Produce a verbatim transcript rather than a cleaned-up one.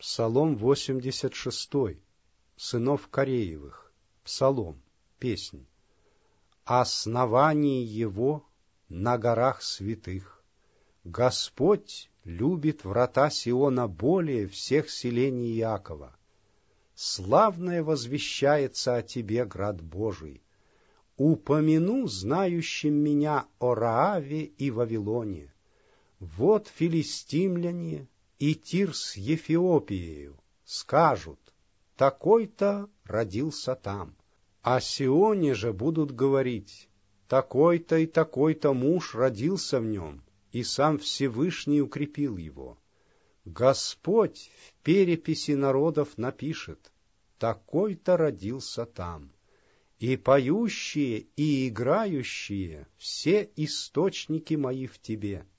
Псалом восемьдесят шестой, сынов Кореевых, псалом, песнь. Основание его на горах святых. Господь любит врата Сиона более всех селений Иакова. Славное возвещается о тебе, град Божий. Упомяну знающим меня о Рааве и Вавилоне. Вот филистимляне и Тир с Ефиопиею скажут: такой-то родился там. О Сионе же будут говорить: такой-то и такой-то муж родился в нем, и сам Всевышний укрепил его. Господь в переписи народов напишет: такой-то родился там. И поющие, и играющие все источники мои в тебе.